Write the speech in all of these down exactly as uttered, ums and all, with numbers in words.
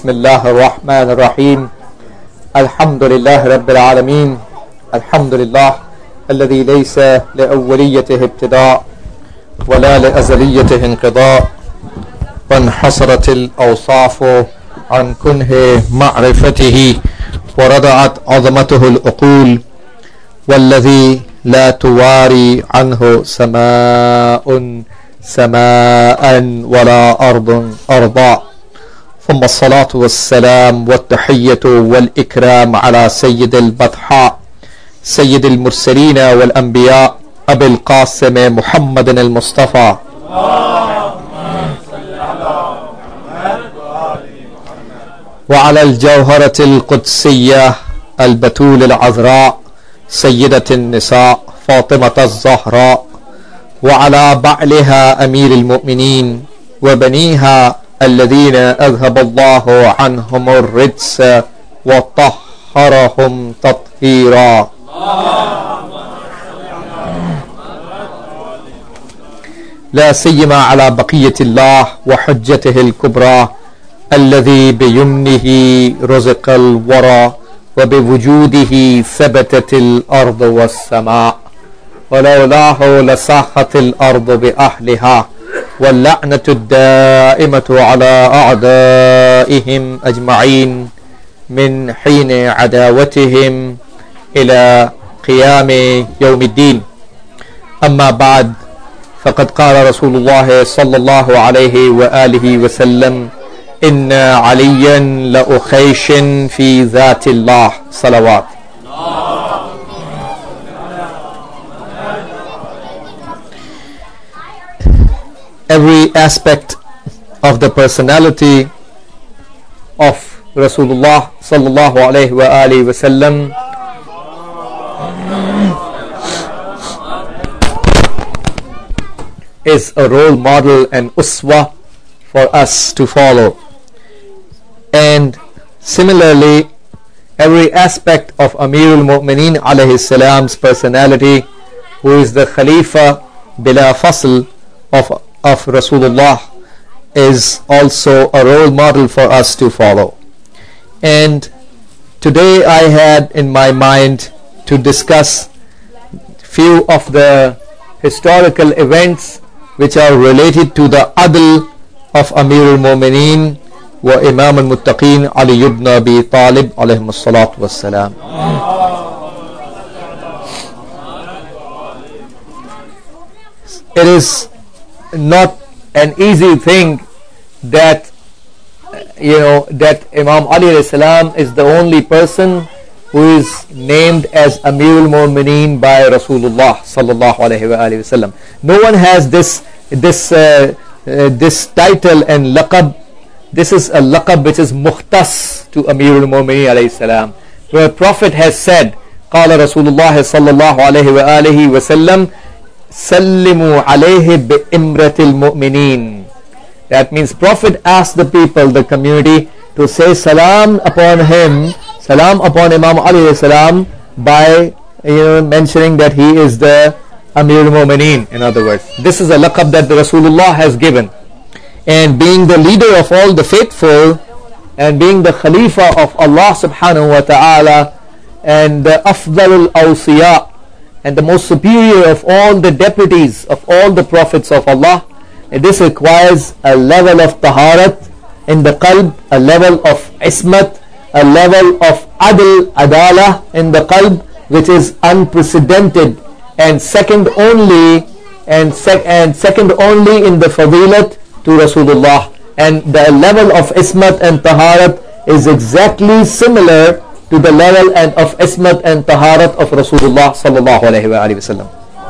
بسم الله الرحمن الرحيم الحمد لله رب العالمين الحمد لله الذي ليس لأوليته ابتداء ولا لأزليته انقضاء وانحصرت الأوصاف عن كنه معرفته وردعت عظمته العقول والذي لا تواري عنه سماء سماء ولا أرض أرضا ثم الصلاة والسلام والتحية والإكرام على سيد البطحاء سيد المرسلين والأنبياء أبي القاسم محمد المصطفى وعلى الجوهرة القدسية البتول العذراء سيدة النساء فاطمة الزهراء وعلى بعلها أمير المؤمنين وبنيها الذين أذهب الله عنهم الرجس وطهرهم تطهيرا لا سيما على بقية الله وحجته الكبرى الذي بيمنه رزق الورى وبوجوده ثبتت الأرض والسماء ولولاه لساخت الأرض بأهلها واللعنة الدائمة على أعدائهم أجمعين من حين عداوتهم إلى قيام يوم الدين. أما بعد، فقد قال رسول الله صلى الله عليه وآله وسلم: إن عليا لأخيش في ذات الله. صلوات. Every aspect of the personality of Rasulullah sallallahu alayhi wa alihi wa sallam is a role model and uswa for us to follow. And similarly, every aspect of Amirul Mu'mineen alayhi salam's personality, who is the Khalifa bila fasl of of Rasulullah, is also a role model for us to follow. And today I had in my mind to discuss few of the historical events which are related to the adl of Amir al-Mu'mineen wa Imam al-Muttaqeen Ali ibn Abi Talib alayhi salatu wassalam. It is not an easy thing that you know that Imam Ali alayhi salam is the only person who is named as Amir al-Mu'mineen by Rasulullah sallallahu alayhi wa alihi wasallam. No one has this this uh, uh, this title and laqab. This is a laqab which is mukhtas to Amir al-Mu'mineen alayhi salam, where Prophet has said, qala Rasulullah sallallahu alayhi wa alihi wasallam, sallimu alayhi bi imratil mu'mineen. That means Prophet asked the people, the community, to say salam upon him, salam upon Imam Ali salam, by you know mentioning that he is the Amir al-Mu'mineen. In other words, this is a laqab that the Rasulullah has given, and being the leader of all the faithful and being the Khalifa of Allah subhanahu wa ta'ala and the afdalul awsiya and the most superior of all the deputies of all the prophets of Allah, and this requires a level of taharat in the qalb, a level of ismat, a level of adl, adalah in the qalb, which is unprecedented and second only and, sec and second only in the fadilat to Rasulullah. And the level of ismat and taharat is exactly similar to the level and of ismat and taharat of Rasulullah sallallahu alayhi wa alihi wasallam.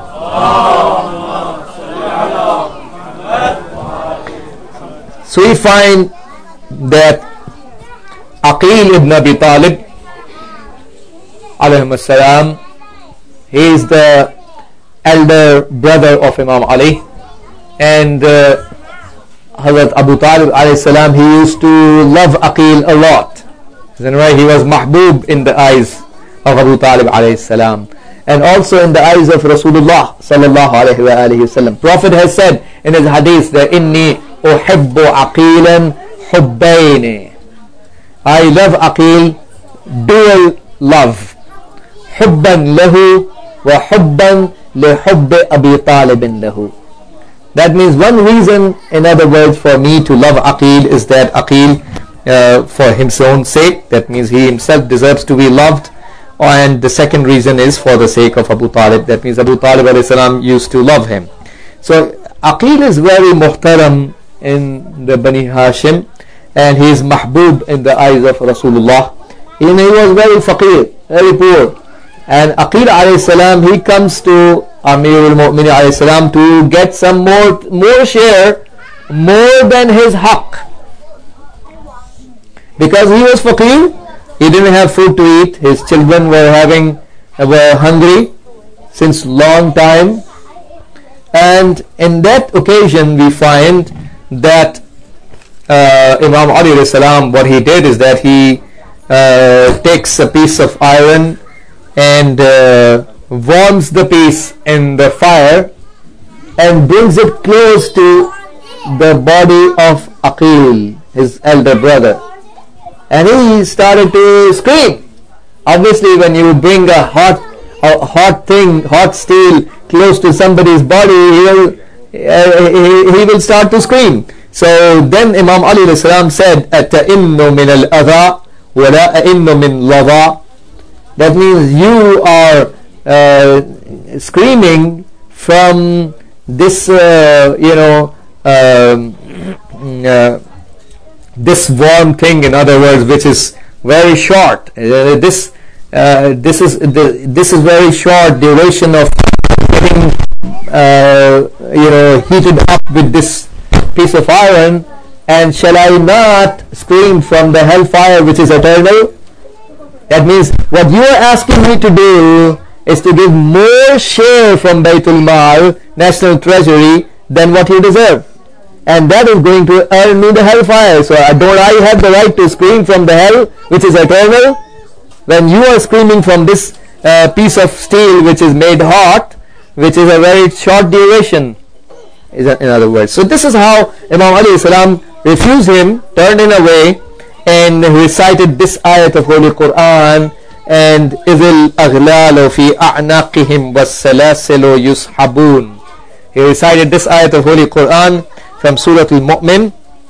So we find that Aqil ibn Abi Talib alayhi salam, he is the elder brother of Imam Ali, and uh, Hazrat Abu Talib alayhi salam, he used to love Aqil a lot. He was mahbub in the eyes of Abu Talib alayhi salam, and also in the eyes of Rasulullah sallallahu alayhi wa alihi wasallam. Prophet has said in his hadith that inni uhibbu aqilan hubbayni, I love Aqil, dual love. حُبًّا لَهُ وَحُبًّا لِحُبِّ أَبِي طَالِبٍ لَهُ. That means one reason, in other words, for me to love Aqil is that Aqil, uh, for his own sake, that means he himself deserves to be loved. And the second reason is for the sake of Abu Talib. That means Abu Talib alayhi salam used to love him. So Aqil is very muhtaram in the Bani Hashim, and he is mahbub in the eyes of Rasulullah. And he was very faqir, very poor. And Aqil alayhi salam, he comes to Amirul Mu'minin alayhi salam to get some more more share, more than his haqq, because he was faqir. He didn't have food to eat. His children were having were hungry since long time, and in that occasion we find that uh, Imam Ali alayhi salam, what he did is that he uh, takes a piece of iron and uh, warms the piece in the fire and brings it close to the body of Aqil, his elder brother, and he started to scream. Obviously, when you bring a hot a hot thing, hot steel close to somebody's body, he will uh, he, he will start to scream. So then Imam Ali alayhi salam said, "Ata'innu min al-adha wa la a'innu min ladha." That means you are uh, screaming from this, uh, you know, um, uh, this warm thing. In other words, which is very short. Uh, this, uh, this is the, this is very short duration of getting, uh, you know, heated up with this piece of iron. And shall I not scream from the hellfire, which is eternal? That means what you are asking me to do is to give more share from Baytul Mal, National Treasury, than what you deserve. And that is going to earn me the hellfire. So uh, don't I have the right to scream from the hell, which is eternal? When you are screaming from this uh, piece of steel, which is made hot, which is a very short duration, is in other words. So this is how Imam Ali salam refused him, turned him away, and recited this ayat of Holy Quran, and idhil aghlalu fi a'naqihim was-salasilu yushabun. He recited this ayat of Holy Quran from Surah Al-Mu'min,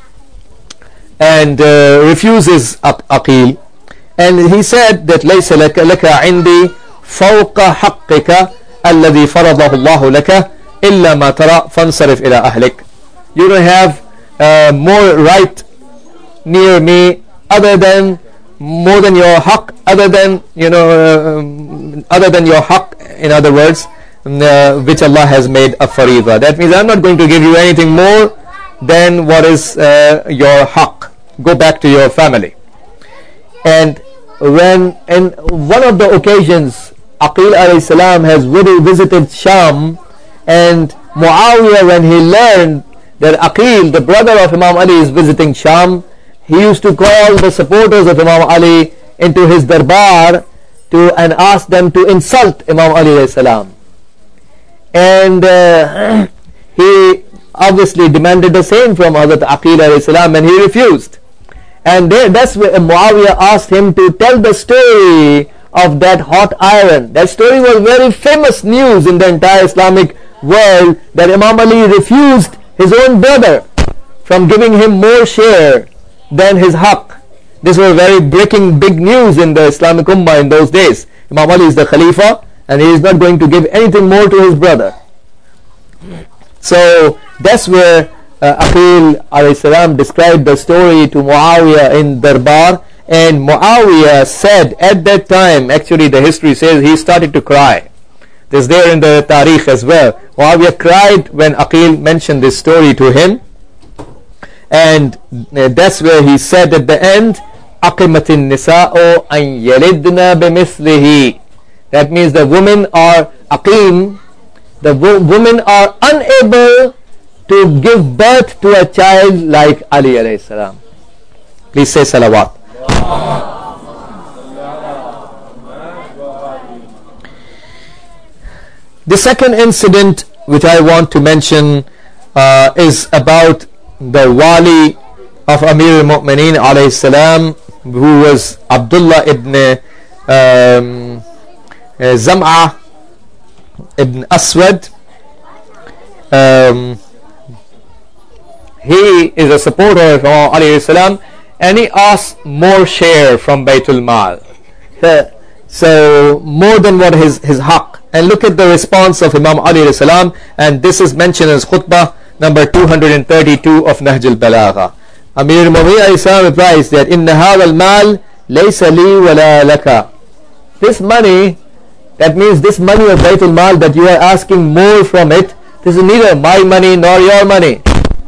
and uh, refuses Aqil, and he said that laysa laka laka indi fawqa haqqika alladhi faradahu Allahu laka illa ma tara fansarif ila ahlik. You don't have uh, more right near me other than more than your haqq, other than you know uh, um, other than your haqq, in other words, uh, which Allah has made a fariḍa. That means I'm not going to give you anything more than what is uh, your haqq. Go back to your family. And when in one of the occasions Aqil alayhi salam has visited Sham, and Muawiyah, when he learned that Aqil, the brother of Imam Ali, is visiting Sham, he used to call the supporters of Imam Ali into his darbar to and ask them to insult Imam Ali alayhi salam. And uh, he obviously demanded the same from Hazrat Aqil alayhi salam, and he refused. And there, that's where Muawiyah asked him to tell the story of that hot iron. That story was very famous news in the entire Islamic world, that Imam Ali refused his own brother from giving him more share than his haqq. This was very breaking big news in the Islamic Ummah in those days. Imam Ali is the Khalifa, and he is not going to give anything more to his brother. So that's where uh, Aqil alayhi salam described the story to Muawiyah in Darbar, and Muawiyah said at that time, actually the history says he started to cry. This is there in the Tariq as well. Muawiyah cried when Aqil mentioned this story to him. And uh, that's where he said at the end, Aqimatin nisa'u an yalidna bimithlihi. That means the women are aqim, the wo women are unable to give birth to a child like Ali alayhi salam. Please say salawat. The second incident which I want to mention uh, is about the wali of Amir al-Mu'mineen alayhi salam, who was Abdullah ibn um, uh, Zam'a ibn Aswad. Um, he is a supporter of Imam Ali alayhi salam, and he asked more share from Baytul Mal, so, so more than what his his haqq. And look at the response of Imam Ali alayhi salam, and this is mentioned in his khutbah number two hundred thirty-two of Nahj al-Balagha. Amir al-Mu'minin alayhi salam replies that inna hadha al-mal laysa li wala laka. This money, that means this money of Baytul Mal that you are asking more from it, this is neither my money nor your money.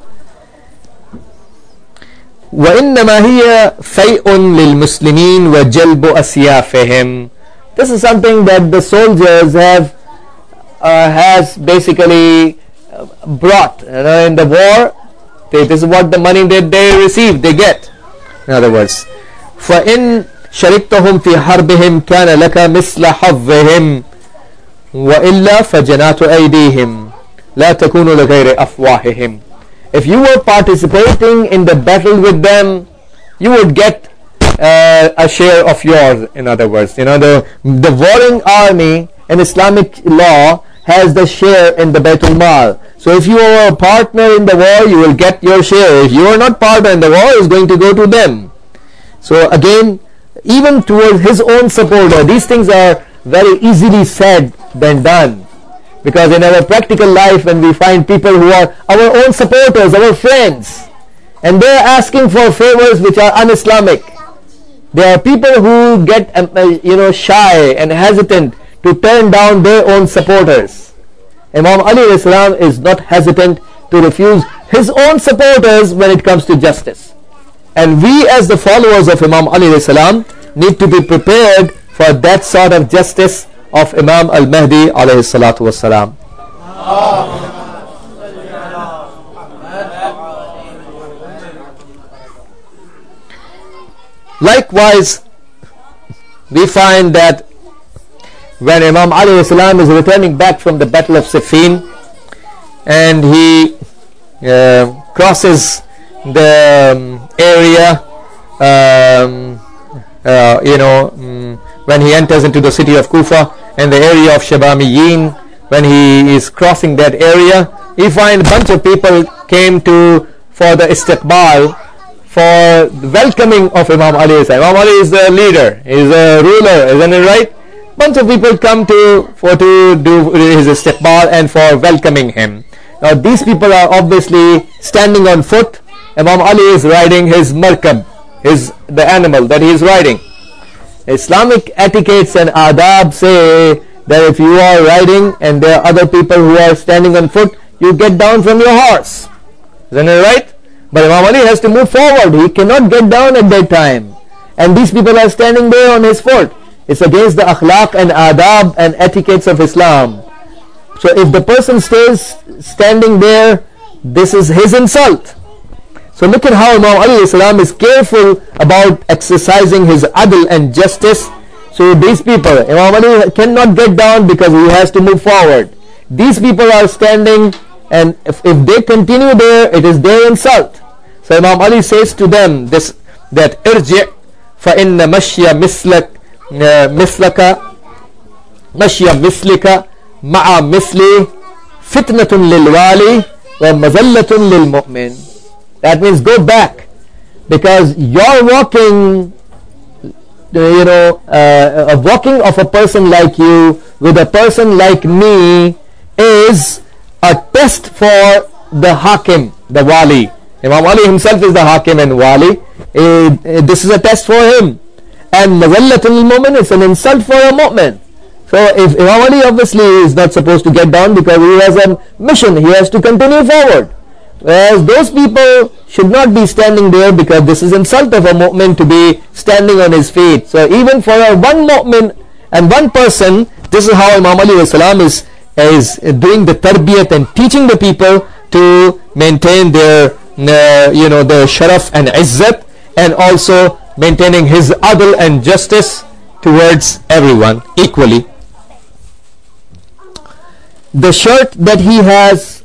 وَإِنَّمَا هِيَ فَيْءٌ لِلْمُسْلِمِينَ وَجَلْبُ أَسْيَافِهِمْ. This is something that the soldiers have uh, has basically brought, you know, in the war. They, this is what the money that they receive, they get. In other words, فَإِنْ شَرِكْتَهُمْ فِي حَرْبِهِمْ كَانَ لَكَ مِثْلَ حَظِّهِمْ وَإِلَّا فَجَنَاتُ أَيْدِيهِمْ لَا تَكُونُ لِغَيْرِ أَفْوَاهِهِمْ. If you were participating in the battle with them, you would get uh, a share of yours. In other words, you know, the the warring army in Islamic law has the share in the Baytul Mal. So if you are a partner in the war, you will get your share. If you are not partner in the war, it's going to go to them. So again, even towards his own supporter, these things are very easily said than done. Because in our practical life, when we find people who are our own supporters, our friends, and they are asking for favors which are un-Islamic, there are people who get um, uh, you know shy and hesitant to turn down their own supporters. Imam Ali alayhi salam is not hesitant to refuse his own supporters when it comes to justice. And we, as the followers of Imam Ali alayhi salam, need to be prepared for that sort of justice of Imam al-Mahdi alayhi salatu wassalam. Likewise, we find that when Imam Ali alayhi salam is returning back from the Battle of Siffin, and he uh, crosses the um, area, um, uh, you know, um, when he enters into the city of Kufa and the area of Shabamiyin, when he is crossing that area, he finds a bunch of people came to for the istiqbal, for the welcoming of Imam Ali. Imam Ali is the leader, he is a ruler, isn't it right? Bunch of people come to for to do his istiqbal and for welcoming him. Now these people are obviously standing on foot. Imam Ali is riding his markab, his the animal that he is riding. Islamic etiquettes and adab say that if you are riding and there are other people who are standing on foot, you get down from your horse. Isn't it right? But Imam Ali has to move forward. He cannot get down at that time. And these people are standing there on his foot. It's against the akhlaq and adab and etiquettes of Islam. So if the person stays standing there, this is his insult. So look at how Imam Ali salam is careful about exercising his adl and justice. So these people, Imam Ali cannot get down because he has to move forward. These people are standing, and if, if they continue there, it is their insult. So Imam Ali says to them this, that irji' fa inna mashya mislak mislaka mashya mislika ma'a misli fitnatun lil wali wa mazallatun lil mu'min. That means go back, because your walking, you know, uh, a walking of a person like you with a person like me is a test for the hakim, the wali. Imam Ali himself is the hakim and wali. Uh, this is a test for him. And mazallatul mu'min is an insult for a mu'min. So if Imam Ali obviously is not supposed to get down because he has a mission, he has to continue forward. Whereas those people should not be standing there, because this is insult of a mu'min to be standing on his feet. So even for a one mu'min and one person, this is how Imam Ali salam is, is doing the tarbiyat and teaching the people to maintain their uh, you know their sharaf and izzat, and also maintaining his adl and justice towards everyone equally. The shirt that he has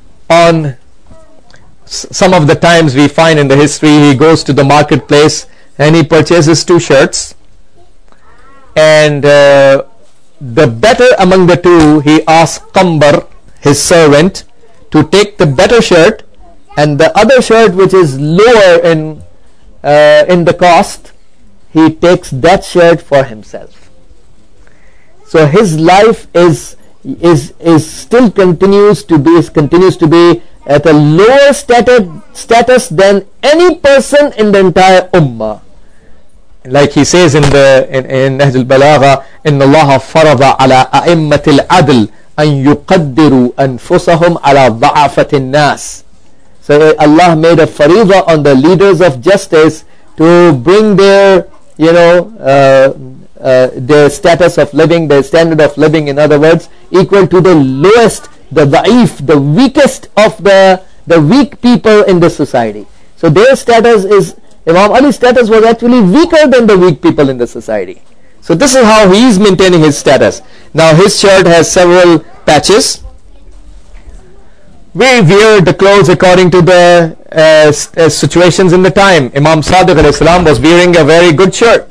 on, some of the times we find in the history, he goes to the marketplace and he purchases two shirts, and uh, the better among the two, he asks Qambar, his servant, to take the better shirt, and the other shirt which is lower in uh, in the cost, he takes that shirt for himself. So his life is is is still continues to be continues to be at a lower status status than any person in the entire ummah. Like he says in the in, in Nahj al-Balagha, إن الله فرض على أئمة العدل أن يقدروا أنفسهم على ضعفة الناس. So Allah made a fariḍa on the leaders of justice to bring their, you know, uh, uh, their status of living, their standard of living, in other words, equal to the lowest, the da'if, the weakest of the the weak people in the society. So their status is, Imam Ali's status was actually weaker than the weak people in the society. So this is how he is maintaining his status. Now his shirt has several patches. We wear the clothes according to the uh, uh, situations in the time. Imam Sadiq alayhi salam was wearing a very good shirt,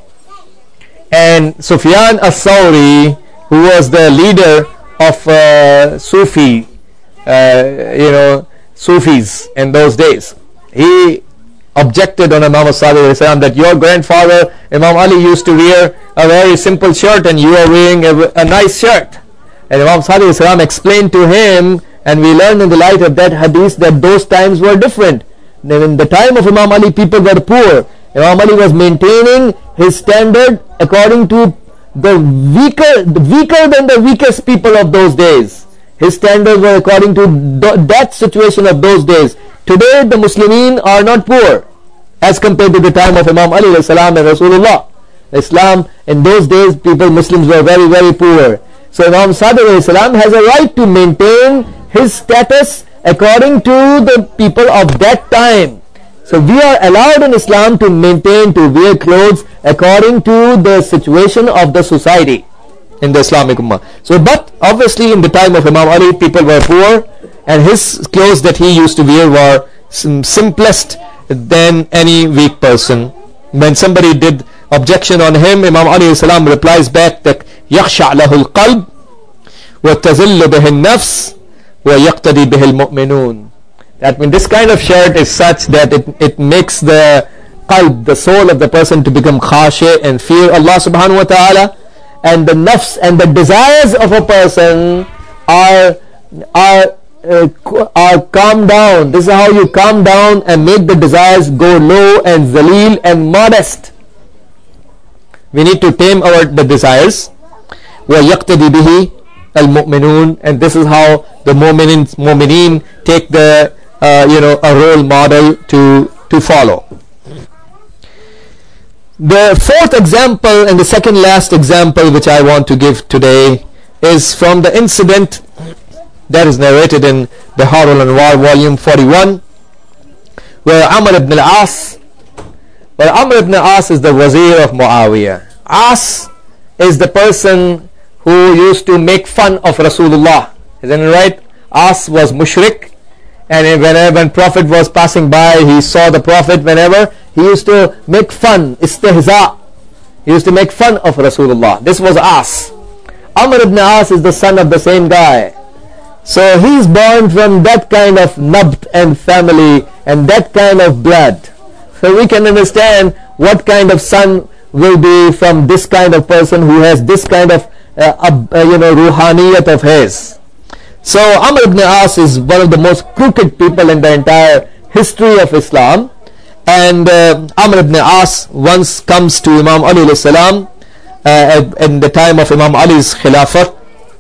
and Sufyan as-Sawri, who was the leader of uh, Sufi, uh, you know, Sufis in those days, he objected on Imam Sadiq alayhi salam that your grandfather Imam Ali used to wear a very simple shirt and you are wearing a, a nice shirt. And Imam Sadiq alayhi salam explained to him, and we learn in the light of that hadith that those times were different. In the time of Imam Ali, people were poor. Imam Ali was maintaining his standard according to the weaker, the weaker than the weakest people of those days. His standards were according to th that situation of those days. Today the Muslimin are not poor as compared to the time of Imam Ali alayhi salam and Rasulullah. Islam, in those days, people, Muslims were very, very poor. So Imam Sadiq alayhi salam has a right to maintain his status according to the people of that time. So we are allowed in Islam to maintain, to wear clothes according to the situation of the society in the Islamic Ummah. So, but obviously in the time of Imam Ali, people were poor, and his clothes that he used to wear were sim simplest than any weak person. When somebody did objection on him, Imam Ali alayhi salam replies back that يَخْشَعْ لَهُ الْقَلْبِ وَتَزِلُّ بِهِ النَّفْسِ وَيَقْتَدِي بِهِ الْمُؤْمِنُونَ. That when this kind of shirt is such that it, it makes the qalb, the soul of the person, to become khashi and fear Allah subhanahu wa ta'ala, and the nafs and the desires of a person are are uh, are calmed down. This is how you calm down and make the desires go low and zaleel and modest. We need to tame our the desires. وَيَقْتَدِي بِهِ al-mu'minun, and this is how the mu'minin mu'minin take the uh, you know a role model to to follow. The fourth example and the second last example which I want to give today is from the incident that is narrated in Bihar al-Anwar volume forty-one, where Amr ibn al-As, where Amr ibn al-As is the wazir of Muawiyah. As is the person who used to make fun of Rasulullah, isn't it right? As was mushrik, and whenever when Prophet was passing by, he saw the Prophet, whenever he used to make fun, istihza, he used to make fun of Rasulullah. This was As. Amr ibn As is the son of the same guy, so he is born from that kind of nabt and family and that kind of blood. So we can understand what kind of son will be from this kind of person who has this kind of uh, uh, you know ruhaniyat of his. So Amr ibn As is one of the most crooked people in the entire history of Islam, and uh, Amr ibn As once comes to Imam Ali alayhi salam uh, in the time of Imam Ali's Khilafah,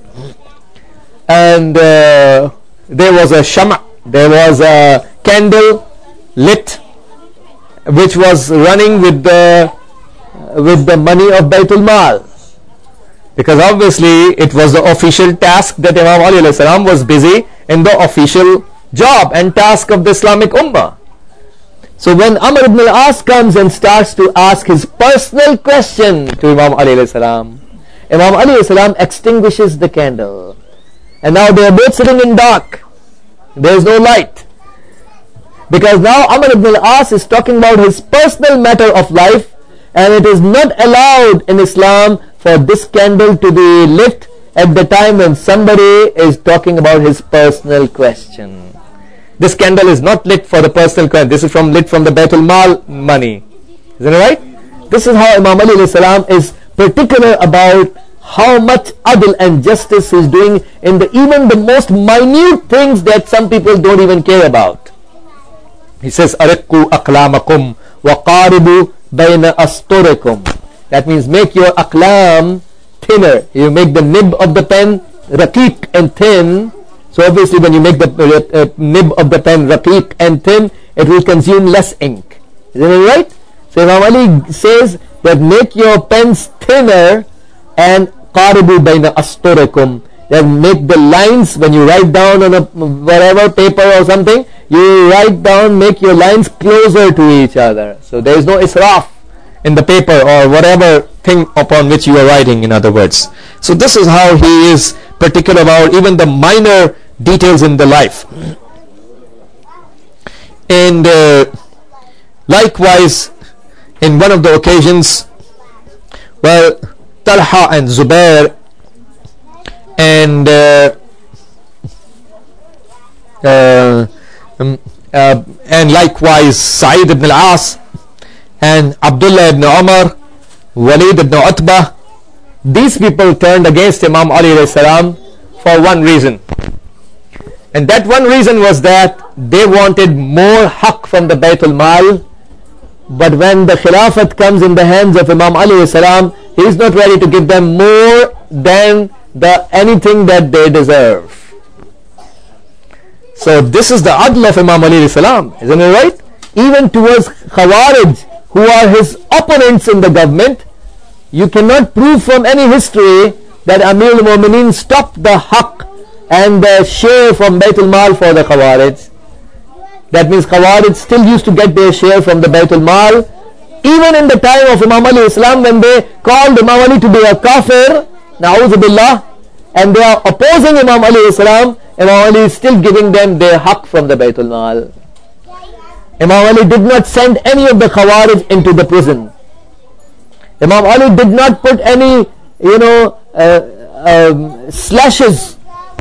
and uh, there was a shama, there was a candle lit which was running with the with the money of Baytul Mal, because obviously it was the official task that Imam Ali alayhi salam was busy in the official job and task of the Islamic Ummah. So when Amr ibn al-As comes and starts to ask his personal question to Imam Ali alayhi salam, Imam Ali alayhi salam extinguishes the candle, and now they are both sitting in dark, there is no light. Because now Amr ibn al-As is talking about his personal matter of life, and it is not allowed in Islam for this candle to be lit at the time when somebody is talking about his personal question. This candle is not lit for the personal question. This is from lit from the Baitul Mal money. Isn't it right? This is how Imam Ali alayhi salam is particular about how much adl and justice is doing in the even the most minute things that some people don't even care about. He says, "Ariqqu aqlamakum wa qaribu bayna asturikum." That means make your aqlam thinner. You make the nib of the pen raqiq and thin. So obviously when you make the uh, uh, nib of the pen raqiq and thin, it will consume less ink. Isn't it right? So Imam Ali says that make your pens thinner and qaribu bayna asturikum. Then make the lines when you write down on a whatever paper or something, you write down, make your lines closer to each other. So there is no israf in the paper or whatever thing upon which you are writing, in other words. So this is how he is particular about even the minor details in the life. And uh, likewise, in one of the occasions, well, Talha and Zubair and uh, uh, um, uh, and likewise Sa'id ibn al-As and Abdullah ibn Umar, Walid ibn Utbah, these people turned against Imam Ali alayhi salam for one reason, and that one reason was that they wanted more haqq from the Baitul Mal. But when the Khilafat comes in the hands of Imam Ali alayhi salam, he is not ready to give them more than the anything that they deserve. So this is the adl of Imam Ali alayhi salam, isn't it right? Even towards Khawarij, who are his opponents in the government, you cannot prove from any history that Amir al-Mu'mineen stopped the haqq and the share from Baitul Mal for the Khawarij. That means Khawarij still used to get their share from the Baitul Mal, even in the time of Imam Ali Islam, when they called Imam Ali to be a kafir, na'udhu billah, and they are opposing Imam Ali Islam. Imam Ali is still giving them their haqq from the Baitul Mal. Imam Ali did not send any of the Khawarij into the prison. Imam Ali did not put any, you know, uh, um, slashes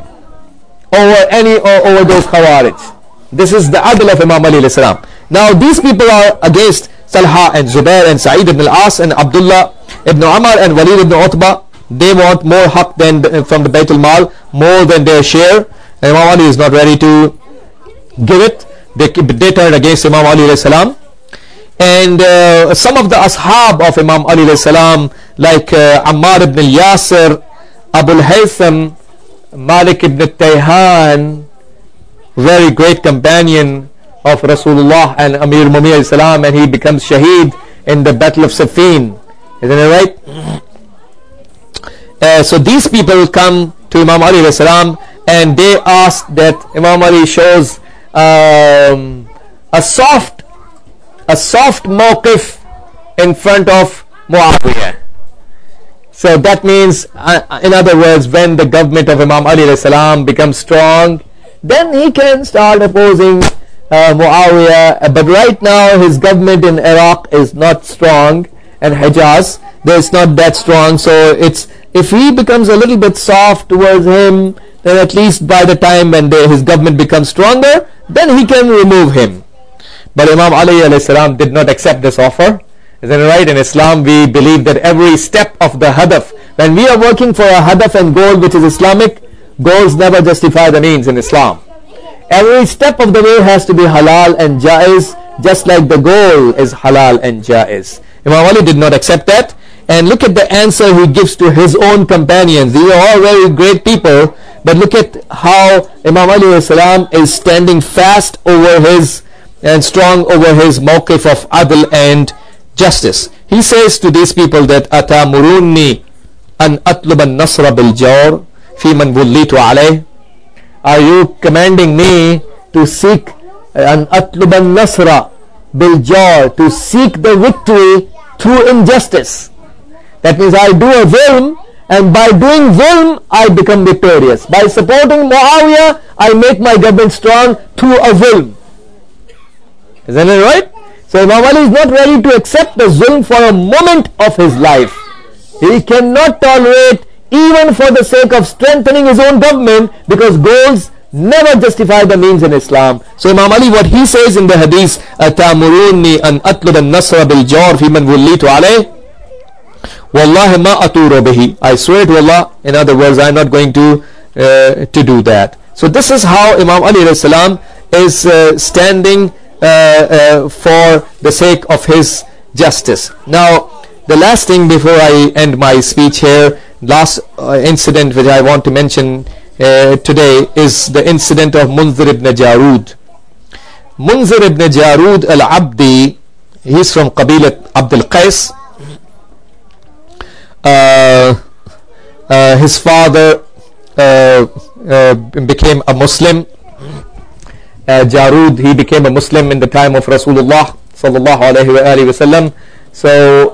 over any or over those Khawarij. This is the adl of Imam Ali alayhi salam. Now these people are against Talha and Zubair and Sa'id ibn al-As and Abdullah ibn Umar and Walid ibn Utbah. They want more haqq than the, from the Baitul Mal, more than their share. And Imam Ali is not ready to give it. They, they turned against Imam Ali alayhi salam. And uh, some of the ashab of Imam Ali alayhi salam, like uh, Ammar ibn al-Yasir, Abu al-Haytham, Malik ibn al-Tayhan, very great companion of Rasulullah and Amir al-Mu'minin salam, and he becomes shaheed in the battle of Siffin. Isn't it right? Uh, so these people come to Imam Ali alayhi salam and they ask that Imam Ali shows um, a soft a soft mawqif in front of Muawiyah. So that means, uh, in other words, when the government of Imam Ali alayhi salam becomes strong, then he can start opposing uh, Muawiyah. But right now his government in Iraq is not strong, and Hijaz, it's not that strong. So it's, if he becomes a little bit soft towards him, then at least by the time when the, his government becomes stronger, then he can remove him. But Imam Ali alayhi salam did not accept this offer. Isn't it right? In Islam we believe that every step of the hadaf, when we are working for a hadaf and goal which is Islamic, goals never justify the means in Islam. Every step of the way has to be halal and jaiz, just like the goal is halal and jaiz. Imam Ali did not accept that. And look at the answer he gives to his own companions. These are all very great people, but look at how Imam Ali alayhi salam is standing fast over his and strong over his mawqif of adl and justice. He says to these people that atamuruni an atlub an-nasra bil jawr fi man wullitu alayh. Are you commanding me to seek an atlub an-nasra bil jawr, to seek the victory through injustice? That means I do a zulm, and by doing zulm I become victorious. By supporting Muawiyah I make my government strong through a zulm. Isn't it right? So Imam Ali is not ready to accept the zulm for a moment of his life. He cannot tolerate, even for the sake of strengthening his own government, because goals never justify the means in Islam. So Imam Ali, what he says in the hadith, "Atamuruni an atlub an-nasra bil jawr fi man wallitu alayh, wallahi ma aturu bihi." I swear to Allah, in other words, I am not going to uh, to do that. So this is how Imam Ali alayhi salam is uh, standing uh, uh, for the sake of his justice. Now, the last thing before I end my speech here, last uh, incident which I want to mention uh, today is the incident of Munzir ibn Jarud. Munzir ibn Jarud al-Abdi, he's from Qabilat Abdul Qais. Uh, uh, his father uh, uh, became a Muslim. Uh, Jarud, he became a Muslim in the time of Rasulullah sallallahu alaihi wa alihi wasallam. So,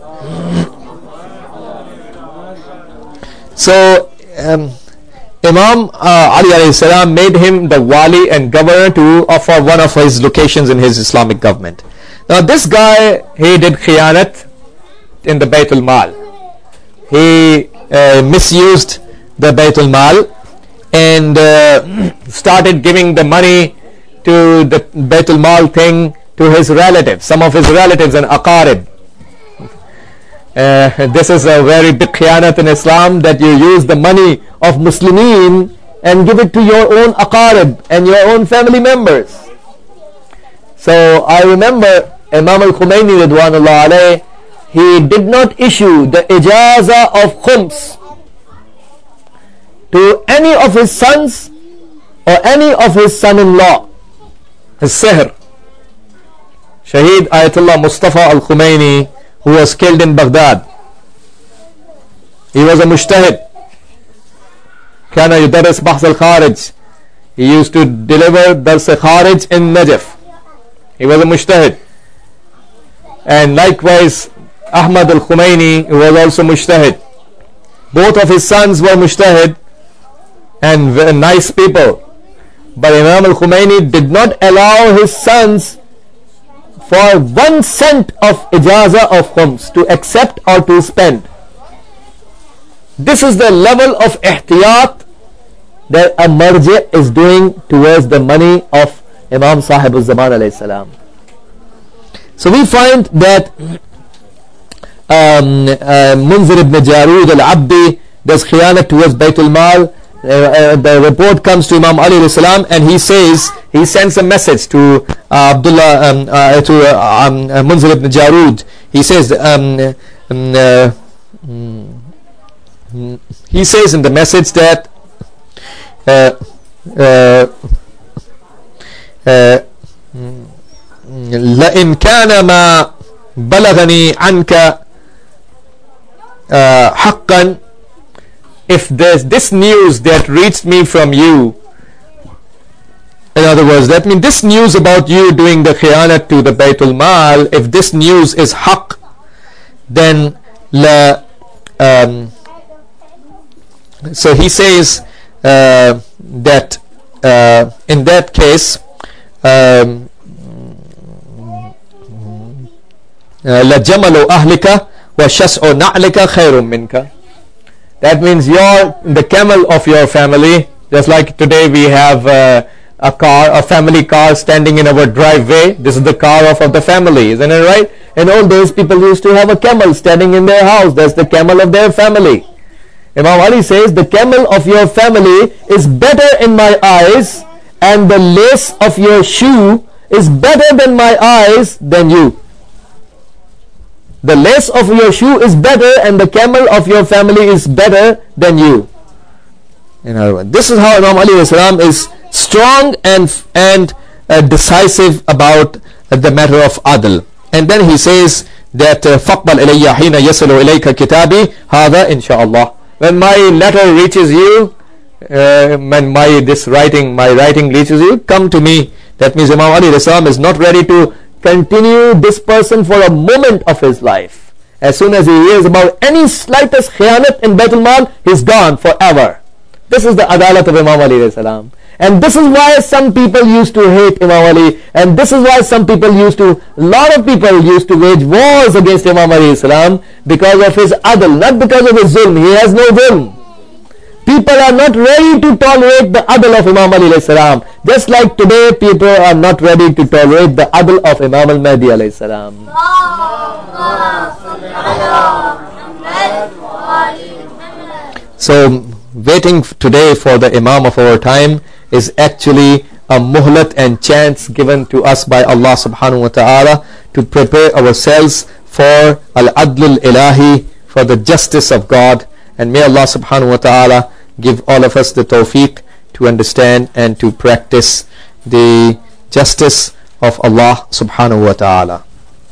so um, Imam uh, Ali alayhi salam made him the wali and governor to offer one of his locations in his Islamic government. Now this guy, he did khiyanat in the Baytul Mal. He uh, misused the Baytul Mal and uh, started giving the money to the Baytul Mal thing to his relatives, some of his relatives and aqarib. Uh, this is a very big khiyanat in Islam, that you use the money of Muslimin and give it to your own aqarib and your own family members. So I remember Imam al-Khumaini Ridwanullah alayh, he did not issue the ijaza of khums to any of his sons or any of his son-in-law, his sihr. Shaheed Ayatollah Mustafa al-Khumaini, who was killed in Baghdad, he was a mujtahid. Kana yudaris bahs al-kharij, he used to deliver dars al-kharij in Najaf. He was a mujtahid. And likewise Ahmad al-Khumaini, who was also mujtahid. Both of his sons were mujtahid and very nice people, but Imam al-Khumaini did not allow his sons for one cent of ijaza of khums to accept or to spend. This is the level of ihtiyat that a marji is doing towards the money of Imam Sahib al-Zaman alayhi salam. So we find that um, uh, Munzir ibn Jarud al-Abdi does khiyanat towards Baytul Mal. Uh, uh, the report comes to Imam Ali alayhi salam, and he says, he sends a message to uh, Abdullah um, uh, to uh, um, uh, Munzir ibn Jarud. He says um, um, uh, mm, he says in the message that uh, uh, uh, لئن كان ما بلغني عنك حقا, if there's this news that reached me from you, in other words, that means this news about you doing the khiyanat to the Baytul Mal, if this news is haqq, then la, um, so he says uh, that uh, in that case um, لَجَمَلُ أَهْلِكَ وَشَسْعُ نَعْلِكَ خَيْرٌ مِنْكَ. That means you're the camel of your family. Just like today we have uh, a car, a family car standing in our driveway. This is the car of, of the family, isn't it right? In old days people used to have a camel standing in their house. That's the camel of their family. Imam Ali says the camel of your family is better in my eyes, and the lace of your shoe is better than my eyes than you. The lace of your shoe is better, and the camel of your family is better than you. In other words, this is how Imam Ali alayhi salam is strong and and uh, decisive about uh, the matter of adl. And then he says that فَقْبَلْ إِلَيَّ حِينَ يَصِلُ إِلَيْكَ كِتَابِي هَذَا إِنْ شَاءَ اللَّهِ. When my letter reaches you, uh, when my this writing, my writing reaches you, come to me. That means Imam Ali alayhi salam is not ready to continue this person for a moment of his life. As soon as he hears about any slightest khiyanat in Baytul Mal, he's gone forever. This is the adalat of Imam Ali alayhi salam. And this is why some people used to hate Imam Ali, and this is why some people used to, a lot of people used to wage wars against Imam Ali salam, because of his adl, not because of his zulm. He has no zulm. People are not ready to tolerate the adl of Imam Ali salam, just like today people are not ready to tolerate the adl of Imam al-Mahdi alayhi salam. So waiting today for the Imam of our time is actually a muhlat and chance given to us by Allah subhanahu wa ta'ala to prepare ourselves for al-adl al-ilahi, for the justice of God. And may Allah subhanahu wa ta'ala give all of us the tawfiq to understand and to practice the justice of Allah subhanahu wa ta'ala.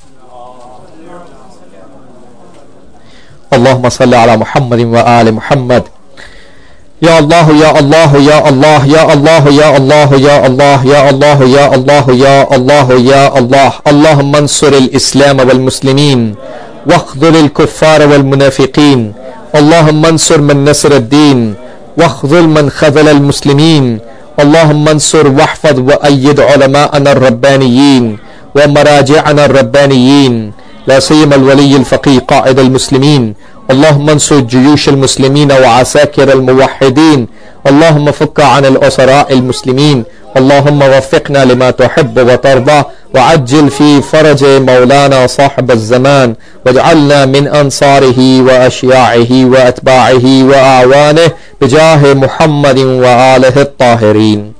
Allahumma salli ala Muhammadin wa ali Muhammad. Ya Allah, Ya Allah, Ya Allah, Ya Allah, Ya Allah, Ya Allah, Ya Allah, Ya Allah, Ya Allah, Ya Allah. Allahumma ansur al-Islam wal-Muslimin واخذل الكفار والمنافقين. اللهم انصر من نصر الدين واخذل من خذل المسلمين. اللهم انصر واحفظ وأيد علماءنا الربانيين ومراجعنا الربانيين، لا سيما الولي الفقيه قائد المسلمين. اللهم انصر جيوش المسلمين وعساكر الموحدين. اللهم فك عن الأسراء المسلمين. اللهم وفقنا لما تحب وترضى، وعجل في فرج مولانا صاحب الزمان، واجعلنا من أنصاره وأشياعه وأتباعه وأعوانه بجاه محمد وآله الطاهرين.